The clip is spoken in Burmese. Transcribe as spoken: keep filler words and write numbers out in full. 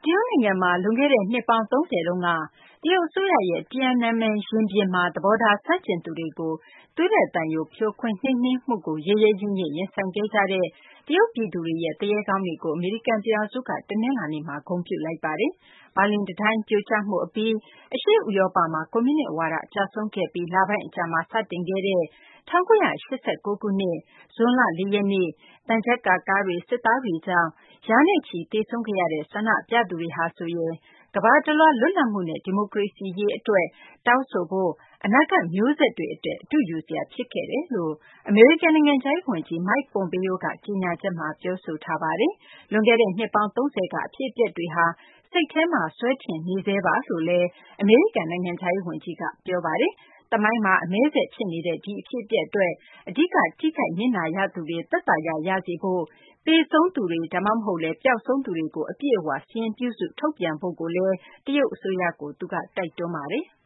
တရုတ်နိုင်ငံမှာ လွန်ခဲ့တဲ့ နှစ်ပေါင်း သုံးဆယ်တုန်းက တရုတ်အစိုးရရဲ့ Tiananmen ရင်ပြင်မှာ သဘောထားဆန့်ကျင်သူတွေကို သွေးထွက်သံယို ဖြိုခွင်း နှိမ်နင်းမှုကို ရဲရဲရင့်ရင့် ရင်ဆိုင်ခဲ့ကြတဲ့ တရုတ်ပြည်သူတွေရဲ့ သူရဲကောင်းတွေကို အမေရိကန်ပြည်ထောင်စုက တနင်္လာနေ့မှာ ဂုဏ်ပြုလိုက်ပါတယ်။ ဘာလင်တံတိုင်း ပြိုကျမှုအပြီး အရှေ့ဥရောပမှာ ကွန်မြူနစ်ဝါဒ ကျဆုံးခဲ့ပြီး လပိုင်းအကြာမှာ စတင်ခဲ့တဲ့ ၁၉၈၉ ခုနှစ် ဇွန်လ ၄ ရက်နေ့ သံချပ်ကာကားတွေ၊ စစ်သားတွေကြောင့် ရာနဲ့ချီ သေဆုံးခဲ့ရတဲ့ ဆန္ဒပြသူတွေဟာဆိုရင် ကမ္ဘာတလွှား လွတ်လပ်မှုနဲ့ ဒီမိုကရေစီရေးအတွက် တောင်းဆိုဖို့ အနာဂတ်မျိုးဆက်တွေအတွက် အတုယူစရာ ဖြစ်ခဲ့တယ်လို့ အမေရိကန် နိုင်ငံခြားရေးဝန်ကြီး Mike Pompeo က ကြေညာချက်မှာ ပြောဆိုထားပါတယ်။ လွန်ခဲ့တဲ့ နှစ်ပေါင်း သုံးဆယ်က အဖြစ်အပျက်တွေဟာ စိတ်ထဲမှာ ဆွဲထင်နေဆဲပါလို့လည်း အမေရိကန် နိုင်ငံခြားရေးဝန်ကြီးက ပြောပါတယ်။ သမိုင်းမှာ အမည်းဆက်ဖြစ်နေတဲ့ ဒီအဖြစ်အပျက်အတွက် အဓိက ထိခိုက်နစ်နာရသူတွေ သက်သာရာရစေဖို့ သေဆုံးသူတွေ ဒါမှမဟုတ်လည်း ပျောက်ဆုံးသူတွေကို အပြည့်အဝ စာရင်းပြုစု ထုတ်ပြန်ဖို့လည်း တရုတ်အစိုးရကို သူက တိုက်တွန်းပါတယ်။